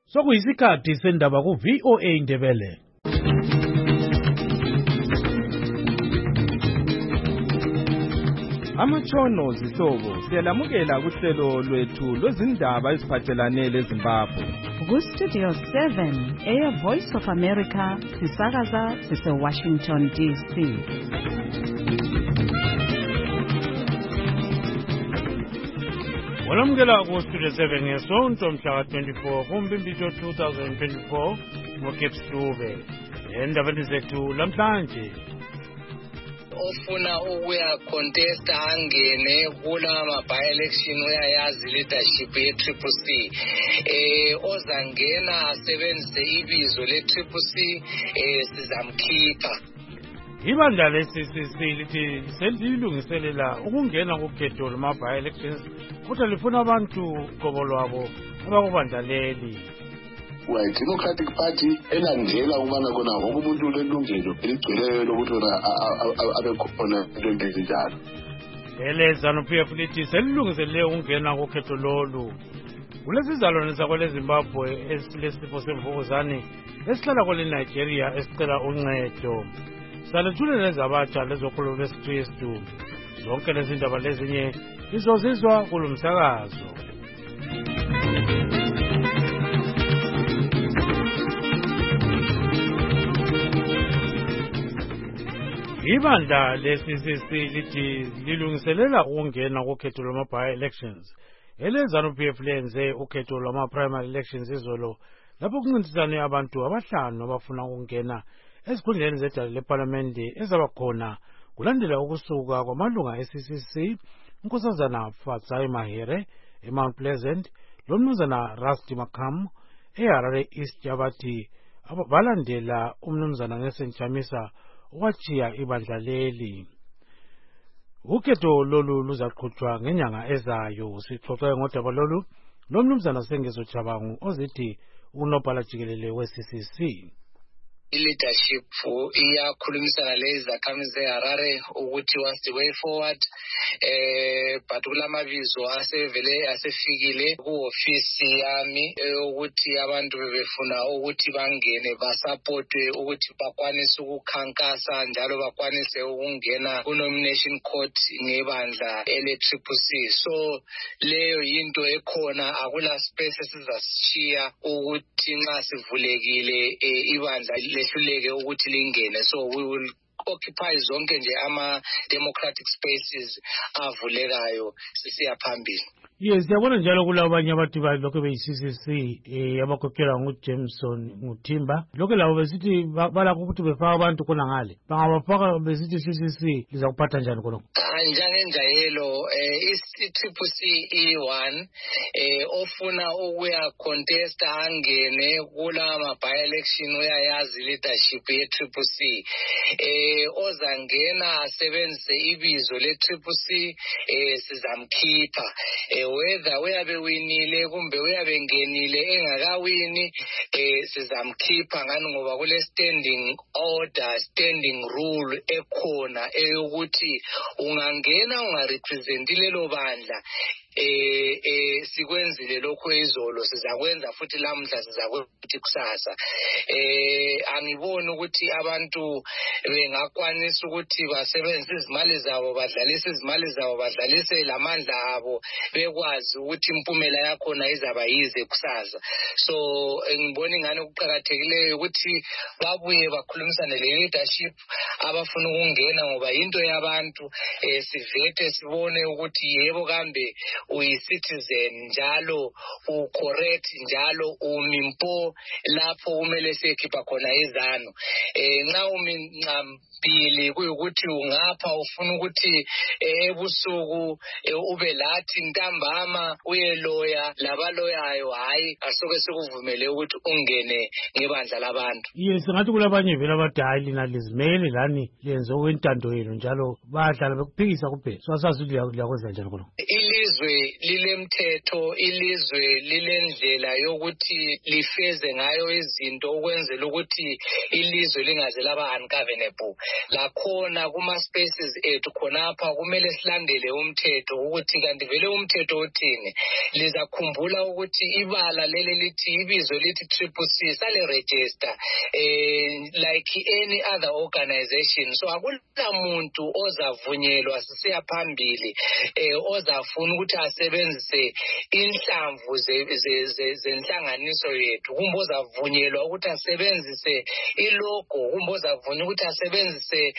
Sokuyisikhathi sendaba ku VOA Indebele. Amatshono zihlobo siyalamukela kuhlelo lwethu lwezindaba eziphathelane leZimbabwe. Ku-Studio 7 Air Voice of America sisakaza sise-Washington DC. Walamukela ku-Studio 7 ngesonto mhla ka-24 kuMbimbithi 2024 ngoCape Stube. Endabeni zethu lamhlanje, ofuna ukuya contest angene kula by-election uyayazi leadership ye-Triple-C, ozangena asebenzise ibizo le-Triple-C, sizamkhipha. ibandla le-CCC lithi selilungiselela ukungena kukhetho lwama-by-elections kodwa lifuna abantu qobo lwabo abakubandla leli. Democratic Party elandela ukubana kona wonke umuntu ulelungelo eligcweleyo lokuthi abe khona into ezinjalo. ZANU-PF lithi selilungiselele ukungena kukhetho lolu. Kulesizalwane sakweleZimbabwe esilesifo semvukuzane esihlala kweleNigeria esicela uncedo. Salethulele zabatsha lezokholo lwesikristu. Zonke lezi ndaba lezinye izozizwa kulo msakazo. Ibandla le-CCC lithi lilungiselela ukungena kukhetho lwama-by-elections. ZANU-PF lenze ukhetho lwama-primary elections izolo lapho kuncintisane abantu abahlanu abafuna ukungena ezikhundleni zedala lePhalamende ezabakhona kulandela ukusuka kwamalunga e-CCC uNkosazana Fatsai Mahere eMount Pleasant lomnumzana Rusty Makam eHarare East yabathi balandela umnumzana Nelson Chamisa wachiya ibandla leli. Ukhetho lolu luzaqhutshwa ngenyanga ezayo. Sixoxe ngodaba lolu lomnumzana Sengezo Chabangu ozithi unobhala jikelele we-CCC. I-leadership iyakhulumisana lezakhamizi zeHarare ukuthi what's the way forward, but kulamabizo asefikile ku-ofisi yami ukuthi abantu bebefuna ukuthi bangene basapotwe ukuthi bakwanise ukukhankasa njalo bakwanise ukungena ku-nomination court ngebandla ele-Triple-C. So leyo yinto ekhona, akula space esizasishiya ukuthi nxa sivulekile ibandla lehluleke ukuthi lingene. So we will occupy zonke nje ama-democratic spaces avulekayo sisiya phambili. Yes, siyabona njalo kulabanye abantu balokho beyi-CCC abakhokhelwa nguJameson nguThimba. Lokho labo besithi balakho ukuthi befaka abantu khona ngale. Bangabafaka besithi CCC liza kuphatha njani khona? Njengenjayelo i-Triple-C E1 ofuna ukuya contest angene kula by-election uyayazi leadership ye-Triple-C, ozangena asebenzise ibizo le-Triple-C, sizamkhipha. Whether uyabe winile kumbe uyabe ngenile engakawini, sizamkhipha ngani ngoba kule standing order, standing rule ekhona eyokuthi ungangena ungarepresentile lo bandla sikwenzile lokho izolo sizakwenza futhi lamhla sizakwenza kusasa. Angiboni ukuthi abantu bengakwanisa ukuthi basebenzise izimali zabo badlalise lamandla abo bekwazi ukuthi impumela yakhona izaba yize kusasa. So ngibona ingane ukuqhakathekileyo ukuthi babuye bakhulumisane le-leadership abafuna ukungena ngoba into yabantu, sivete sibone ukuthi yebo kambe uyi-citizen njalo u-correct njalo umimpo lapho kumele siyekhipha khona izanu. Nxa umincampili kuyukuthi ungapha ufuna ukuthi ebusuku ube lathi ntambama uyeloya labaloyayo, hayi asoke sikuvumele ukuthi ungene ngebandla labantu. Yes, singathi kulabanye vele abathi hayi lina lizimele lani lenze okwentando yenu njalo bahlala bekuphikisa kuphela. So asazi liyakwenza njani khona. Ilizwe lilemthetho, ilizwe lilendlela yokuthi lifeze ngayo izinto ukwenzela ukuthi ilizwe lingaze laba ungovernable. Lakhona kuma spaces ethu khonapha kumele silandele umthetho ukuthi kanti vele umthetho uthini. Lizakhumbula ukuthi ibala lele lithi ibizo lithi CCC sale register like any other organization. So akula muntu ozavunyelwa sisiya phambili ozafuna ukuthi asebenzise inhlamvu zenhlanganiso yethu. Kumbe ozavunyelwa ukuthi asebenzise ilogo, kumbe ozavunyelwa ukuthi asebenzise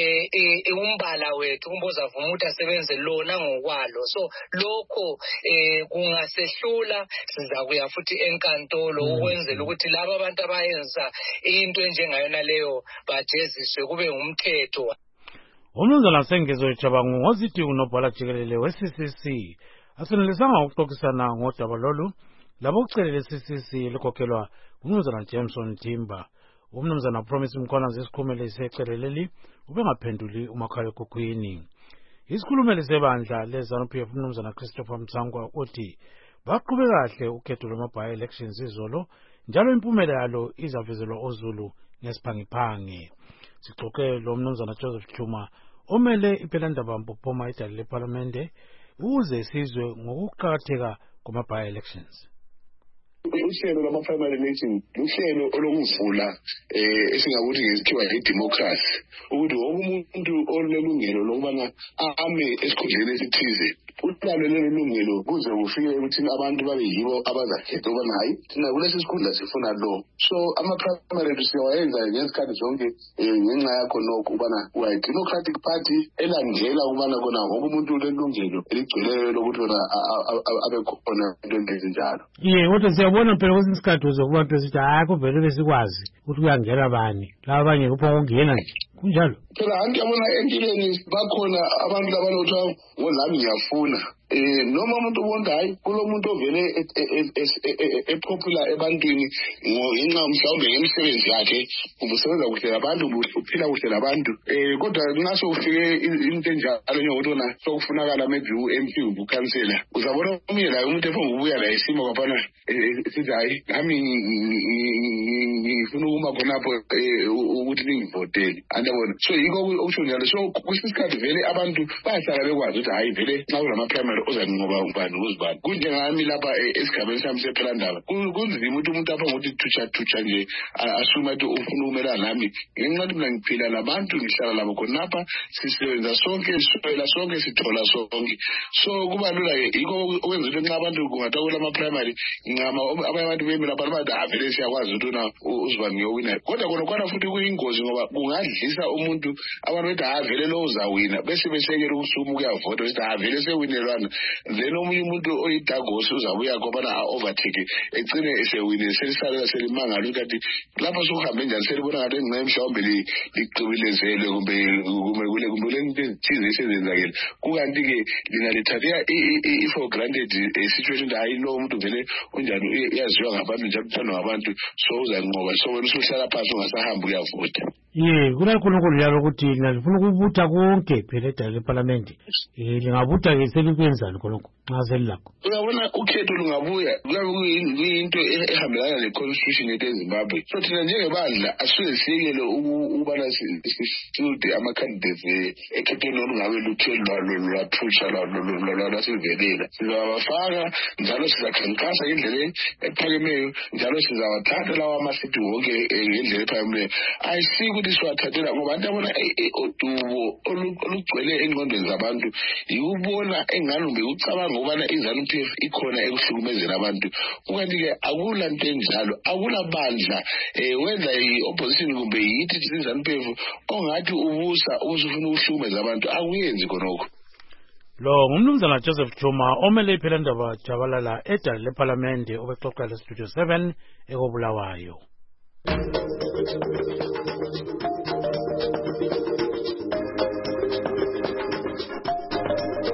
umbala wethu, kumbe ozavunyelwa ukuthi asebenzise lona ngokwalo. So lokho kungasehlula sizakuya futhi enkantolo ukwenzela ukuthi laba abantu abayenza into enjengayona leyo bajeziswe kube umthetho. Umnumzana Sengezo Chabangu ngozithi unobhala jikelele we-CCC asenelisanga ukuxoxisana ngodaba lolu labo kucelele CCC likhokhelwa umnumzana Jameson Timba. Umnumzana Promise Mkhwanazi isikhulumeli seceleleli ubengaphenduli umakhalekhukhwini. Isikhulumeli sebandla leZANU-PF umnumzana Christopher Mtsangwa uthi baqhube kahle ukhetho lwama-by elections izolo njalo impumela yalo izavezelwa oZulu ngesiphangiphangi. Sixoxe lo mnumzana Joseph Chuma omele ipelandaba mpophoma idale leParlamente ukuze sizwe ngokuqakatheka kwama-by elections. Uhlelo lama-primary elections uhlelo olokuvula esingakuthi ngesikhiwa idemocracy ukuthi wonke umuntu olelungelo lokubana ame esikhundleni esithize ulalo lelo lungelo kuze kufike ukuthi abantu babe yibo abazakhetha ubana hayi thina kulesi sikhundla sifuna lo. So ama-primary siyawayenza ngesikhathi zonke ngenxa yakho nokho ubana uyi-Democratic Party elandela ukubana kona wonke umuntu ulelungelo eligcweleyo lokuthi wona abe khona into ezinjalo. Kodwa siyabona phela kwesinye isikhathi uzokuba nto esithi hayi kuvele besikwazi ukuthi kuyangena bani laba abanye kupho kungena nje kunjalo. Phela angiyabona empilweni bakhona abantu abanothiwa ngozami ngiyafuna noma umuntu ubona hayi kulo muntu ovele epopular ebantwini ngenxa mhlawumbe ngemisebenzi yakhe ubusebenza kuhle labantu uphila kuhle labantu kodwa nxa ufike into enjalo njengokuthi wona sokufunakala maybe u-MP ukhansela uzabona omunye layo umuntu efuna ukubuya la isimo kwafana sithi hayi nami ngifuna ukuma khonapho ukuthi ningivotele andabona. So yiko okusho njalo. So kwesikhathi vele abantu bayahlala bekwazi ukuthi hayi vele nxa kunama-primary ozanqoba ubani uzibani. Kunjengami lapha esigabeni sami sephelandaba kunzima ukuthi umuntu apha ngokuthi thutsha nje asuma ukuthi ufuna ukumelana nami ngenxa yokuthi mina ngiphila labantu ngihlala labo khonapha sisebenza sonke siswela sonke sithola sonke. So kuba lula-ke yiko okwenza ukuthi nxa abantu kungathiwa kulama-primary ngama abanye abantu bemela abantu bathi avele siyakwazi ukuthi una uzibani ngiyowina. Kodwa khona futhi kuyingozi ngoba kungadlisa umuntu abantu bethi avele lo uzawina bese besekela ukusuma ukuyavota bethi avele sewinelwana. Then omunye umuntu oyidagosi uzabuya khona overtake egcine esewinile selisalela selimangala ukuthi lapha sokuhambe njani selibona ngathi engqe mhlawumbe liqibilezele kumbe kule into ezithize esezenzakele kukanti-ke lina lithatha for granted situation ukuthi hayi lo muntu vele unjani uyaziwa ngabantu njalo uthandwa ngabantu so uzanqoba so wena usuhlala phansi ungasahamba uyavota. Kunakhona njalo ukuthi lina lifuna ukubutha konke phela edale leParlamente lingabutha-ke selikwenzani khonokho nxa selilakho. Uyabona ukhetho lungabuya kuyabe kuyinto ehambelana ne-constitution yethu eZimbabwe. So thina njengebandla asuke siyekele ukubana sisude ama-candidates ekhethweni olungabe luthe lwathutsha lwasivelela. Sizawabafaka njalo sizakhankasa ngendlela ephakemeyo njalo sizawathatha lawa amasithi wonke ngendlela ephakemeyo. Ayisiki ukuthi siwathathela ngoba abantu abona udubo olugcwele engqondweni zabantu yikubona engani umbe ucabanga ukubana iZANU-PF ikhona ekuhlukumezeni abantu. Ukanti-ke akula nto enjalo, akula bandla wenza i-opposition kumbe yithi iZANU-PF ongathi ubusa ubusufuna ukuhlukumeza abantu akuyenzi khonokho. Lo ngumnumzana Joseph Chuma omele ipelandaba Jabalala edale leParlamente obexoxa leStudio 7 ekobulawayo.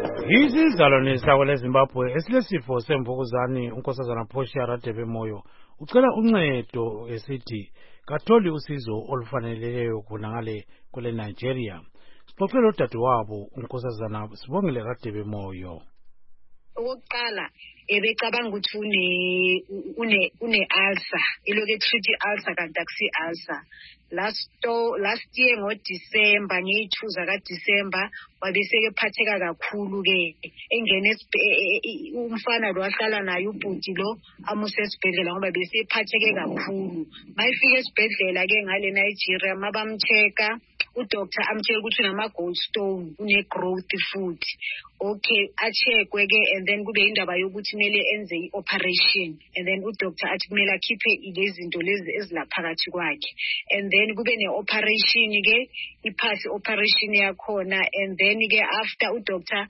Izizalwane sakho leZimbabwe esilesifo semvukuzane unkosazana Portia Radebe Moyo ucela uncedo esithi katholi usizo olufaneleyo khona ngale kule Nigeria. Sixoxele udadewabo uNkosazana Sibongile Radebe Moyo. Okokuqala ebecabanga ukuthi une ulcer iloke treat ulcer kanti akusi ulcer. Last year ngoDecember ngeyi2 kaDecember wabeseke phatheka kakhulu ke engene umfana lo ahlala naye ubhuti lo amuse esibhedlela ngoba bese phatheke kakhulu. Mayifika esibhedlela ke ngale Nigeria mabamcheka udoctor amtshela ukuthi unama gallstone une growth futhi. Okay achekwe ke and then kube indaba yokuthi kumele enze ioperation and then udoctor athi kumele akhiphe ilezinto lezi ezilaphakathi kwakhe and then kube neoperation ke iphasi operation yakhona and then ke after udoctor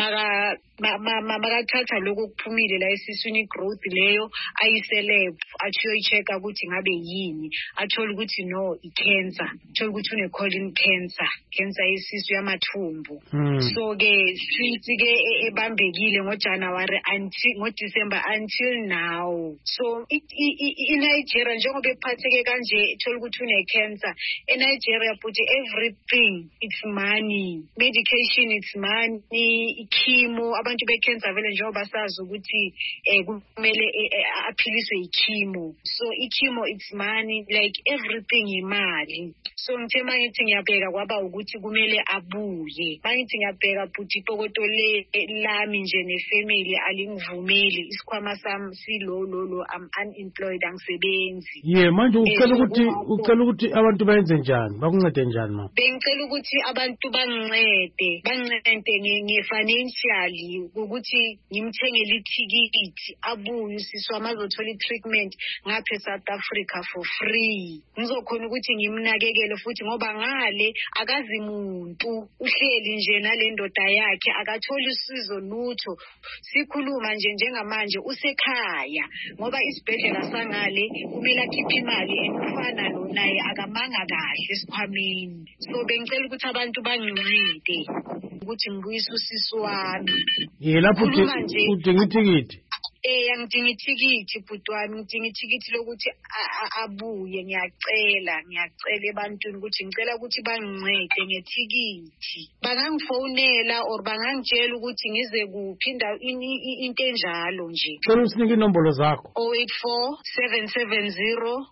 makathatha lokho kuphumile la esiswini growth leyo ayiseleb achiyo ichecka ukuthi ngabe yini athola ukuthi no icancer athola ukuthi une colon cancer yesisu yamathumbu. So ke since ke ebambekile ngoJanuary ngoDecember until now. So iNigeria njengoba ephatheke kanje ithola ukuthi une cancer eNigeria but everything it's money, medication it's money, chemo abantu becancer vele njengoba sazi ukuthi kumele aphiliswe ichemo. So ichemo it's money, like everything imali. So ngithe mangithi ngiyabheka kwaba ukuthi kumele abuye mangithi ngiyabheka futhi ipokoto lami nje nefamily alingivumeli isikhwama sami silolo I'm unemployed angisebenzi. Manje ucela ukuthi abantu bayenze njani bakuncede njani ma? Bengicela ukuthi abantu bangincede nge-financially ukuthi ngimthengele ithikithi abuye usiswa amazothola i-treatment ngapha eSouth Africa for free. Ngizokhona ukuthi ngimnakekele futhi ngoba ngale akazi muntu uhleli nje nale ndoda yakhe akatholi usizo lutho. Sikhuluma nje njengamanje usekhaya ngoba isibhedlela sangale kumele akhiphe imali efana lo naye akamanga kahle esikhwameni. So bengicela ukuthi abantu bangincede ukuthi ngibuyise usisi wami. Lapho udinga ithikithi. Ngidinga ithikithi bhuti wami, ngidinga ithikithi lokuthi abuye. Ngiyacela ebantwini ukuthi ngicela ukuthi bangincede ngethikithi. Bangangifonela or bangangitshela ukuthi ngize kuphi into enjalo nje. Cela usinike inombolo zakho. 084 770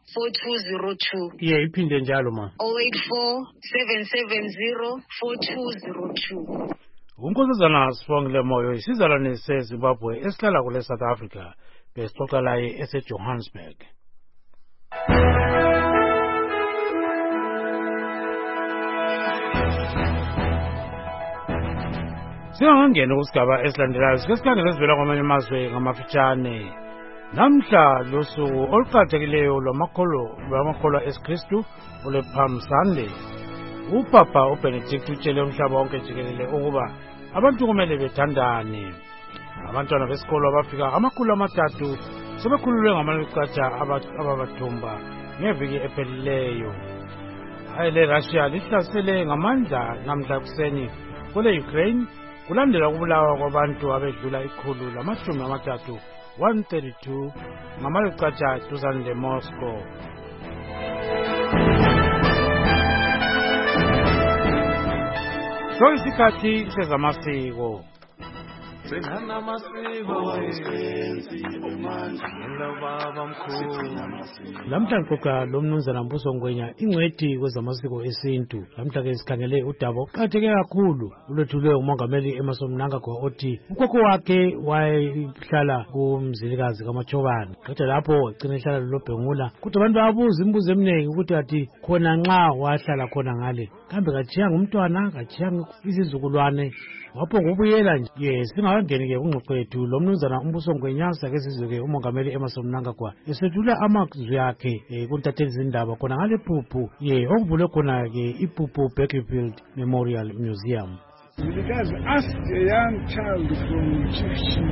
4202. Iphinde njalo ma. 084 770 4202. uNkosazana Sibongile Moyo isizalwane seZimbabwe esihlala kule South Africa besixoxa laye eseJohannesburg. Singangena kusigaba esilandelayo sikhangele sivela kwamanye amazwe ngamafitshane. Namhla losuku oluqhakathekileyo lwamakholwa eSkristu ole Palm Sunday. Upapa uBenedict utshele umhlaba wonke jikelele ukuba abantu kumele bethandane. Abantwana besikolo abafika 300 sebekhululwe ngamalukatsha ababathumba ngeviki ephelileyo. Le Russia lihlasele ngamandla namhla kuseni kule Ukraine kulandela ukubulawa kwabantu abedlula 132 ngamalukatsha duzane leMoscow. So isikhathi sezamasiko. Sengana masiko Lamhla ngiqoqa lo mnumzana Mbuso Ngwenya ingcwethi kwezamasiko esintu. Lamhla ke sikhangele udaba oqhatheke kakhulu ulwethulwe umongameli Emmerson Mnangagwa othi ukhokho wakhe wayehlala kumzilikazi kaMachobane. Kodwa lapho ugcina ehlala loBhengula kodwa abantu babuza imibuzo eminingi ukuthi athi khona nxa wahlala khona ngale kambe kachiyanga umntwana kachiyanga izizukulwane wapho ngubuyela nje. Singakangeni ke kungxoxo yethu lo mnumzana Mbuso Ngwenya sake sizwe ke umongameli Emmerson Mnangagwa esethula amazwi akhe kuntatheli zindaba khona ngale phuphu okuvule khona ke iPhuphu Bakersfield Memorial Museum. Because asked a young child from Chieftain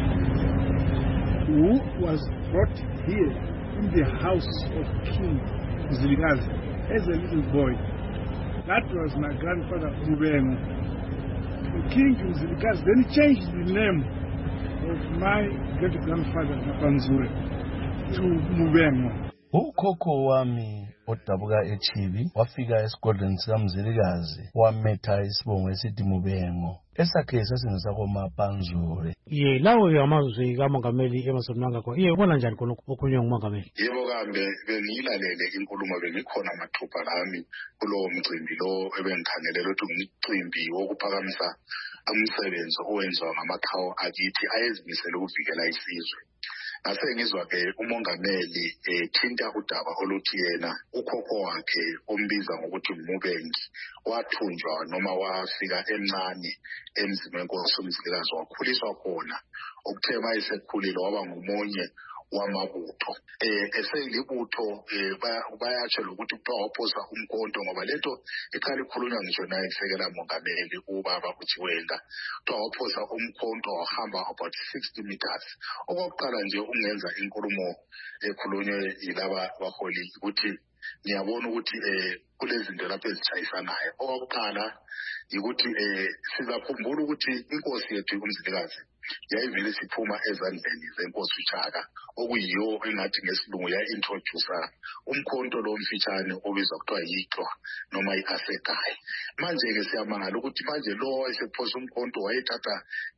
who was brought here in the house of King Zilikazi as a little boy. That was my grandfather Ubengo. King Zilikazi then changed the name of my great-grandfather Napanzure. to Mubengo. Ukhokho wami odabuka eChibi wafika esigodlweni sikaMzilikazi wametha isibongo esithi Mubengo esakhe sasingesakoMapanzure. Lawo amazwi kaMongameli Emmerson Mnangagwa ubona njani khona okhulunywa nguMongameli? Yebo kambe bengiyilalele inkulumo bengikhona mathupha lami kulowo mcimbi lo ebengikhangelele ukuthi ngumcimbi wokuphakamisa umsebenzi owenziwa ngamaqhawe akithi ayezimisele ukuvikela isizwe. Ngase ngizwa-ke umongameli thinta udaba oluthi yena ukhokho wakhe ombiza ngokuthi Mubengi wathunjwa noma wafika emncane emzini wenkosi uMzilikazi wakhuliswa khona okuthe mayesekhulile waba ngumunye wamabutho. Eseyilibutho bayatsho lokuthi kuthiwa waphosa umkhonto ngoba lento iqala ikhulunywa ngisho naye isekela mongameli ubaba uThiwenga. Kuthiwa waphosa umkhonto wahamba about 60 meters. Okokuqala nje ungenza inkulumo ekhulunywe yilaba baholi ukuthi ngiyabona ukuthi kulezi zinto lapho ezitshayisanayo. Okokuqala ukuthi sizakhumbula ukuthi inkosi yethu uMzilikazi yayivele siphuma ezandleni zenkosi uChaka okuyiyo engathi ngesilungu ya-introducer umkhonto lo mfitshane obizwa kuthiwa yiCwa noma i-Asegayi. Manje-ke siyamangala ukuthi manje lo esephosa umkhonto wayethatha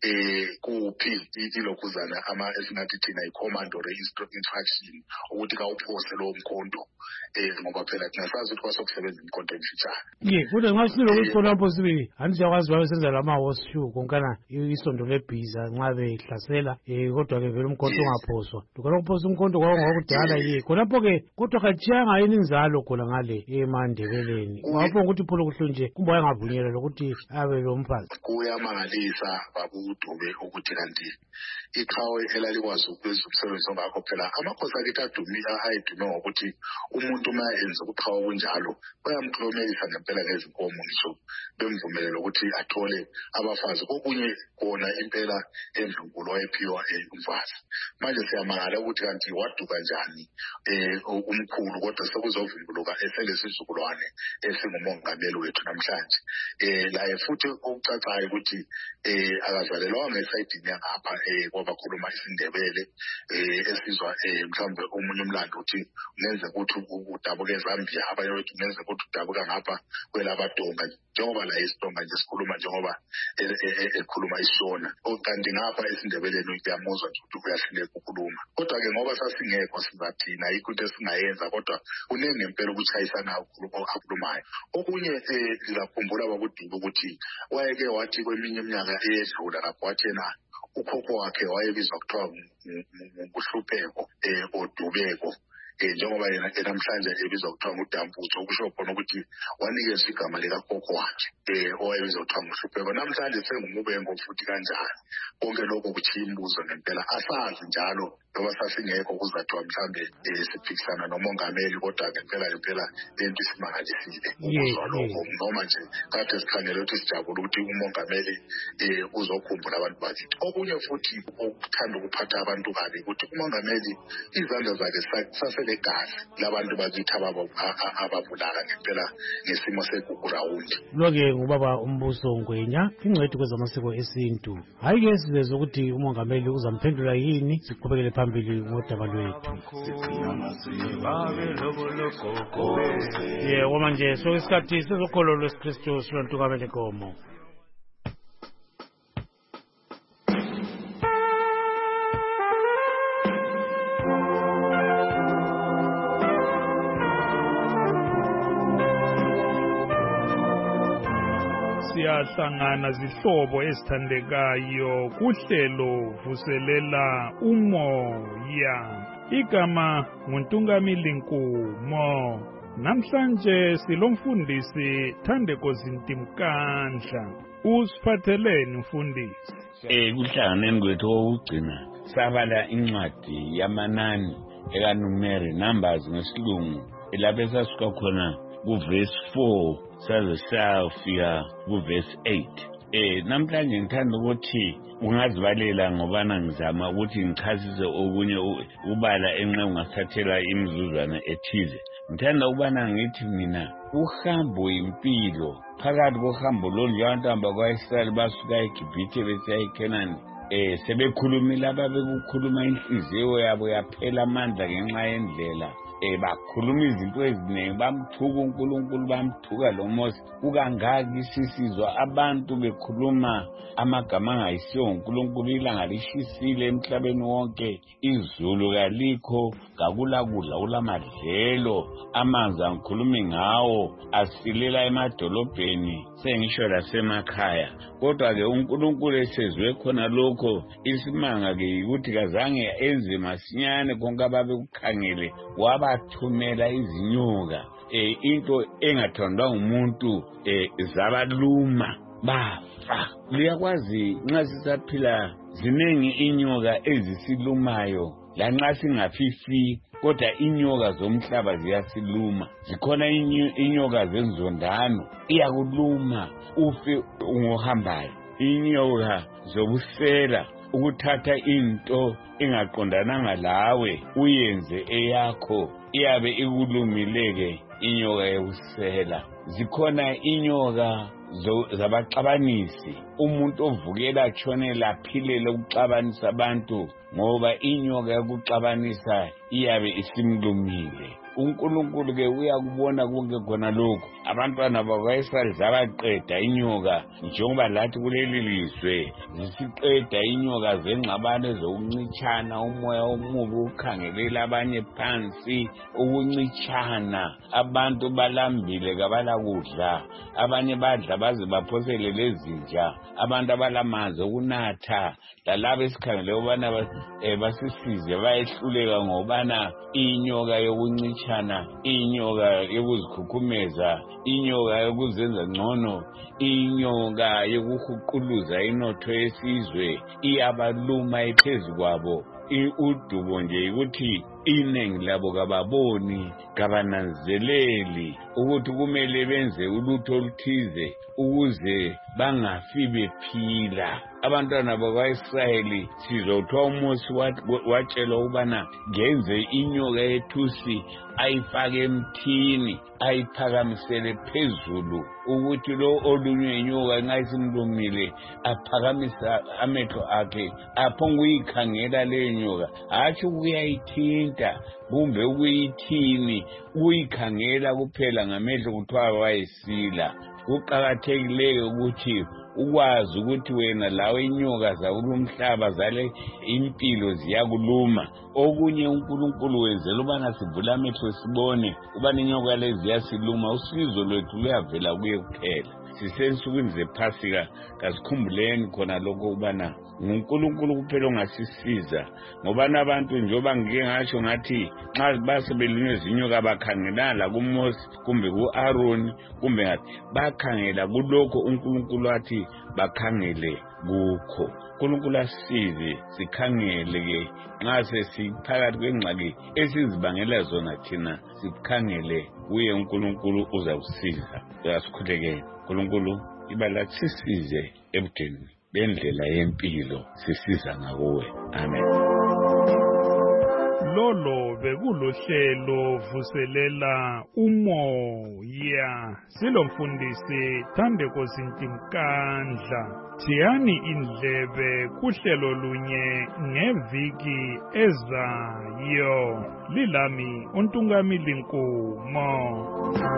kuphi ilokhuzana esingathi thina i-commando instruction ukuthi kawuphose lo mkhonto ngoba phela singasazi ukuthi kwasokusebenza imkhonto emfitshane. Kodwa ngasilo ukuthi khona lapho sibili andiyakwazi babesenza lama-horseshoe konkana isondo lebhiza nxa behlasela kodwa-ke vele umkhonto ungaphoswa. Lokho ukuphosa umkhonto kwakungakudala khonapho-ke kodwa katshiyanga yini inzalo khona ngale eMandebeleni. Wapho ukuthi pholo kuhle nje kumbe wayengavunyelwa lokuthi abe lo mfazi. Kuyamangalisa babuDube ukuthi kanti iqhawe elalikwazi ukwenza umsebenzi ongakho phela amakhosi akithi ayedume ngokuthi umuntu uma enza ubuqhawe bunjalo bayamklomelisa ngempela ngezinkomo ngisho bemvumelele ukuthi athole abafazi. Kokunye kona impela endlunkulu wayephiwa umfazi. Manje siyamangala ukuthi kanti waduka njani umkhulu kodwa sekuzovumbuluka eselesizukulwane esingumongameli wethu namhlanje. Laye futhi okucacayo ukuthi akazalelwanga esayidini yangapha kwabakhuluma isiNdebele esizwa mhlawumbe omunye umlando uthi ungenze ukuthi udabuka eZambia abanye wethu ungenze ukuthi udabuka ngapha kwelabaDonga njengoba la isiDonga nje sikhuluma njengoba ekhuluma iShona. Kanti ngapha esiNdebeleni uyamuzwa nje ukuthi uyahluleka ukukhuluma. Kodwa-ke ngoba sasingekho sizathina yikho into esingayenza kodwa kuningi ngempela ukuchayisana akhulumayo. Okunye ngizakhumbula babuDube ukuthi wayeke wathi kweminye iminyaka eyedlula lapho wathi yena ukhokho wakhe wayebizwa kuthiwa nguHlupheko oDubeko. Njengoba yena namhlanje ebizwa kuthiwa nguDamputho okusho khona ukuthi wanikezwa igama likakhokho wakhe owayebizwa kuthiwa nguHlupheko. Namhlanje sengumubengo futhi kanjani. Konke lokho kuchiya imbuzo ngempela asazi njalo ngoba sasingekho kuzathiwa mhlambe siphikisana nomongameli kodwa ngempela lento isimangalisile ukuzwa lokho noma nje kade sikhangele ukuthi sijabule ukuthi umongameli uzokhumbula abantu bakithi. Okunye futhi okuthanda ukuphatha abantu kabi ukuthi umongameli izandla zakhe saselegazi labantu bakithi ababulala ngempela ngesimo segugurawundi. Lo-ke ngubaba uMbuso Ngwenya ingcwethi kwezamasiko esintu. Hayi-ke sizezwe ukuthi umongameli uzamphendula yini siqhubekele phambili ngodaba lwethu. Ngoba manje so isikhathi sezokholo lwesikristu silontukamele komo. Siyahlangana zihlobo ezithandekayo kuhlelo vuselela umoya. Igama nguNtungamili Nkumo. Namhlanje silomfundisi Thandeko Zintimkandla. Usiphatheleni mfundisi? Kuhlanganeni kwethu okugcina sabala incwadi yamanani ekaNumeri Numbers ngesilungu lapho esasuka khona kuverse 4 saze sayafika kuverse 8. Namhlanje ngithanda ukuthi ungazibalela ngobana ngizama ukuthi ngichazise okunye ubala enxa ungasathathela imizuzwana ethize. Ngithanda ukubana ngithi mina uhambo impilo phakathi kohambo lolu abantu kwaIsrael basuka eGibhithe besiya eKhenani sebekhulumile ababekukhuluma inhliziyo yabo yaphela amandla ngenxa yendlela bakhuluma izinto eziningi bamthuka uNkulunkulu bamthuka lo Mose ukangaki sisizwa abantu bekhuluma amagama angayisiyo uNkulunkulu ilanga lishisile emhlabeni wonke izulu kalikho kakula kudla ulamadlelo amanzi angikhulumi ngawo asilela emadolobheni sengisho lasemakhaya kodwa ke uNkulunkulu esezwe khona lokho isimanga ke ukuthi kazange enze masinyane konke ababekukhangele wabathumela izinyoka into engathandwa umuntu zabaluma bafa liyakwazi nxa sisaphila ziningi inyoka ezisilumayo lanxa singafifi kodwa inyoka zomhlaba ziyasiluma zikhona inyoka zenzondano iyakuluma ufe ungohambayo inyoka zobusela ukuthatha into ingaqondananga lawe uyenze eyakho iyabe ikulumileke inyoka yobusela zikhona inyoka zabaxabanisi umuntu ovukela atshonela aphilele ukuxabanisa abantu ngoba inyoka yokuxabanisa iyabe isimlumile uNkulunkulu ke uyakubona konke khona lokho abantwana bakwaIsrael zabaqeda inyoka njengoba lathi kuleli lizwe zisiqeda inyoka zengxabano zokuncitshana umoya omubi ukhangelela abanye phansi ukuncitshana abantu balambile kabala kudla abanye badla baze baphosele lezinja abantu abalamanzi okunatha lalabo esikhangele ubana basisize bayehluleka ngobana inyoka yokuncitshana inyoka yokuzikhukhumeza inyoka yokuzenza ngcono inyoka yokuhuquluza inotho yesizwe iyabaluma ephezulu kwabo udubo nje ukuthi iningi labo kababoni kabananzeleli ukuthi kumele benze ulutho oluthize ukuze bangafi bephila abantwana bakwaIsrayeli sizothiwa uMose watshela ubana ngenze inyoka yethusi ayifake emthini ayiphakamisele phezulu ukuthi lo olunywe inyoka nxa isimlumile aphakamisa amehlo akhe aphonga uyikhangela leyo nyoka hatshi ukuyayithinta kumbe ukuyithini uyikhangela kuphela ngamehlo kuthiwa wayesila kuqakathekile ukuthi ukwazi ukuthi wena lawe inyoka zakulumhlaba zale impilo ziyakuluma okunye uNkulunkulu wenzela ubana sivula amehlo sibone ubani inyoka lezi ziyasiluma usizo lwethu luyavela kuye kuphela sisensukwini zephasika kasikhumbuleni khona lokho ubana nguNkulunkulu kuphela ongasisiza ngoba nabantu njengoba ngike ngasho ngathi nxa basebelunywe izinyoka bakhangelana kuMose kumbe kuAaron kumbe ngathi bakhangela kulokho uNkulunkulu athi bakhangele kukho uNkulunkulu asize sikhangele ke nxa sesiphakathi kwengxaki esizibangela zona thina sikhangele kuye uNkulunkulu uzakusiza uyasikhulekela uNkulunkulu ibala sisize ebudeni bendlela yempilo sisiza ngakuwe amen lolo bekulohlelo vuselela umoya silomfundisi Thandeko Zintinkandla thiyani indlebe kuhlelo lunye ngeviki ezayo lilami uNtungamili Nkumo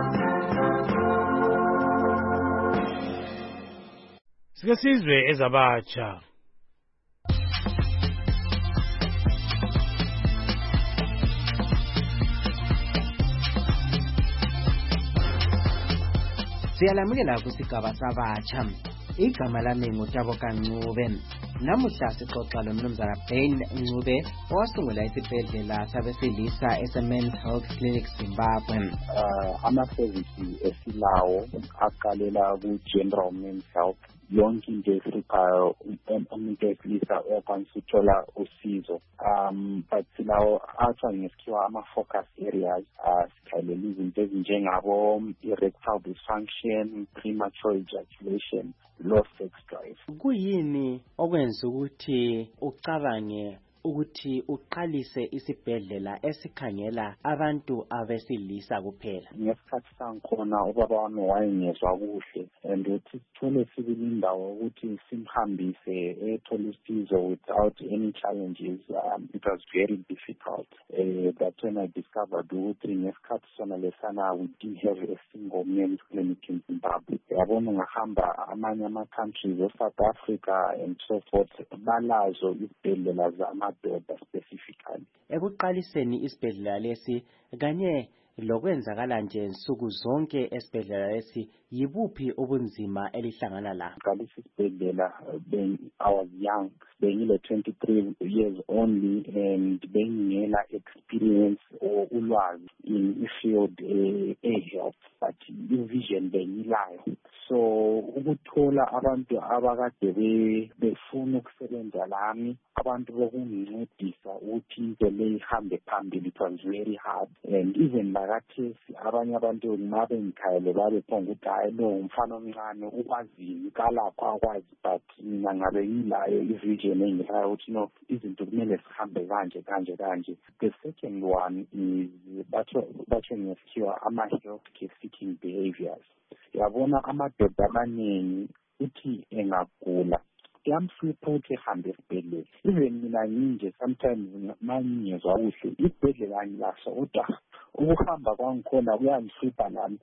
Sike sizwe ezabatsha Siyalamukela kusigaba sabatsha igama lami nguTaboka Ncube namuhla sixoxa lomnumzana Ben Ncube owasungula isibhedlela sabesilisa eseMen's Health Clinic Zimbabwe ama-services esilawo aqalela ku-General Men's Health yonke into ehluphayo umuntu wesilisa uyakwanisa ukuthola usizo but silawo athwa ngesikhiwa ama-focus areas sikhalela izinto ezinjengabo erectile dysfunction, premature ejaculation, low sex drive. Kuyini okwenza ukuthi ucabange ukuthi uqalise isibhedlela esikhangela abantu abesilisa kuphela? Ngesikhathi sangikhona ubaba wami wayengezwa kuhle and uthi sithole sibili indawo ukuthi simhambise ethola usizo without any challenges. It was very difficult. That's when I discovered ukuthi ngesikhathi sona lesana we didn't have a single men's clinic in Zimbabwe. Yabona ngahamba amanye ama-countries of-South Africa and so forth, balazo isibhedlela zamadoda specifically. Ekuqaliseni isibhedlela lesi kanye lokwenzakala nje nsuku zonke esibhedlela lesi, yibuphi ubunzima elihlangana la? Qalisa isibhedlela I was young, bengile 23 years only and bengingela experience or ulwazi in field health, but vision bengilayo. So ukuthola abantu abakade befuna ukusebenza lami, abantu bokungincedisa ukuthi into le ihambe phambili, it was very hard. And even lakathesi abanye abantu ngabe ngikhayele babe phonga ukuthi hayi lo umfana omncane ukwazini kalapho akwazi, but mina ngabe ngilayo ivision engilayo ukuthi no, izinto kumele sihambe kanje. The second one is batho ngesikhiwa ama-healthcare seeking behaviors. Yabona amadoda amaningi uthi engagula kuyamhlupha ukuthi ehambe esibhedlela. Even mina nginje sometimes mangingezwa kuhle isibhedlela angilaso, kodwa ukuhamba kwangikhona kuyangihlupha nami.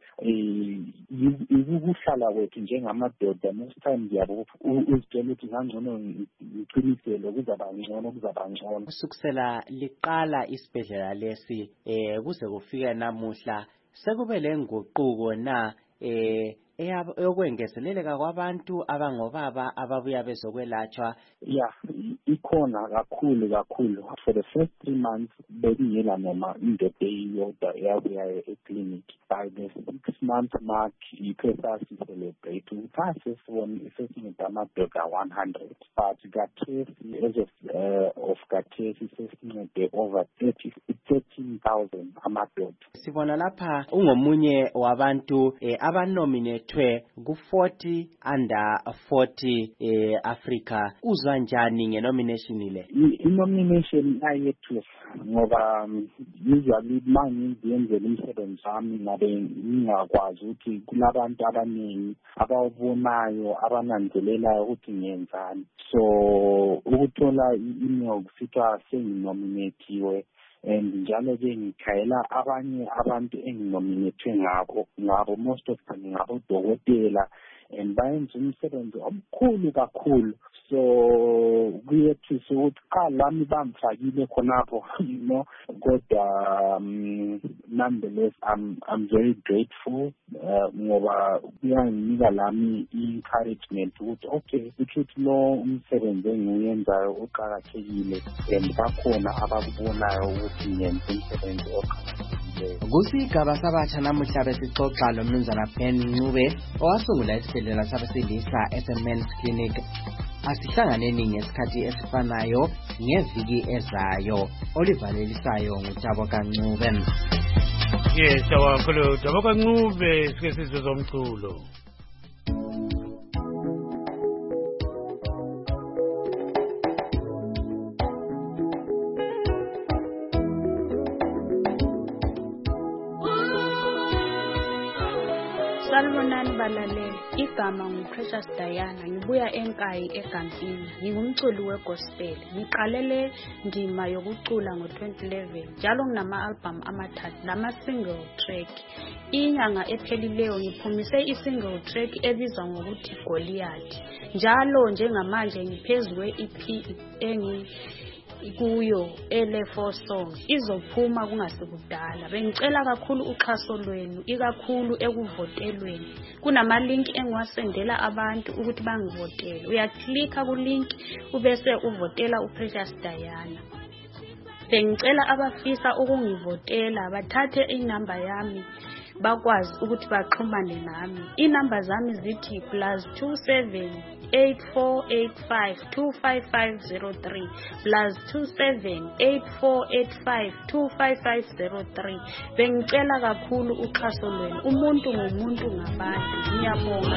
Ukuhlala kwethu njengamadoda most times yabo uzitshela ukuthi ngangcono ngiqinisele kuzaba ngcono. Kusukela liqala isibhedlela lesi kuze kufika namuhla sekube lenguquko na eyokwengezeleleka kwabantu abangobaba ababuya bezokwelatshwa? Yeah, ikhona kakhulu. For the first 3 months bengiyela noma indoda eyodwa eyabuya eclinic. By the 6-month mark iphela celebrate ukuthi sesingeda amadoda 100, but kathesi as of kathesi sesincede over 13,000 amadoda. Sibona lapha ungomunye wabantu abanominate ku-40 under 40 Africa. Uzwa njani ngenomination le? I-nomination ayethu ngoba usually mangiyenzela umsebenzi wami ngabe ngingakwazi ukuthi kulabantu abaningi ababonayo abananzelelayo ukuthi ngiyenzani. So ukuthola i-email kusithiwa senginominatiwe and njalo ke ngikhayela abanye abantu enginominethwe ngabo most of them ngabodokotela and bayenza umsebenzi omkhulu kakhulu. So kuyethi ukuthi lami bamfakile khonapho, kodwa nonetheless I'm very grateful ngoba kuyanginika lami i-encouragement ukuthi okay, ukuthi lo umsebenzi engiwenzayo uqhakathekile and bakhona abakubonayo ukuthi ngenza umsebenzi oqhakathekile. Kusigaba sabatsha namuhla besixoxa lo Mnumzana Ben Ncube owasungula isibhedlela sabesilisa Men's Clinic. Asihlanganeni ngesikhathi esifanayo ngeviki ezayo. Olivalelisayo nguTaboka Ncube. Yes, tawakhulu Taboka Ncube sike sizwe zomculo. Salmonani balalele, igama nguPrecious Diana, ngibuya eNkayi eGampini. Ngingumculi wegospel. Ngiqalele ndima yokucula ngo-2011. Njalo nginama-album amathathu nama-single track. Inyanga ephelileyo ngiphumise i-single track ebizwa ngokuthi Goliath. Njalo njengamanje ngiphezu kwe-EP kuyo ele-4 songs izophuma kungasekudala. Bengicela kakhulu uxhaso lwenu, ikakhulu ekuvotelweni. Kunama-link engiwasendela abantu ukuthi bangivotele. Uyaklikha ku-link ubese uvotela uPrecious Diana. Bengicela abafisa ukungivotela bathathe inamba yami bakwazi ukuthi baxhumane nami. Inamba zami zithi +27 +2784852553 +2784852553. Bengicela kakhulu uxhaso lwenu. Umuntu ngumuntu ngabantu. Ngiyabonga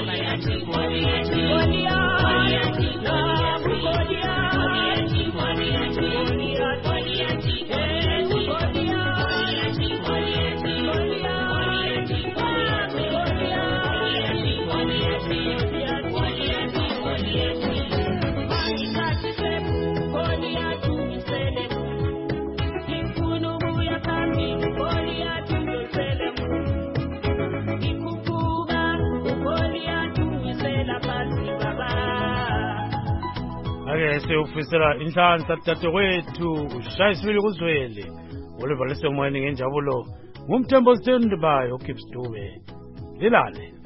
siyofisela inhlanhla dadewethu ushaya isibili kuzwele olivalise umoyeni ngenjabulo ngumthembo sithendibayo uGibbs Dube lilale.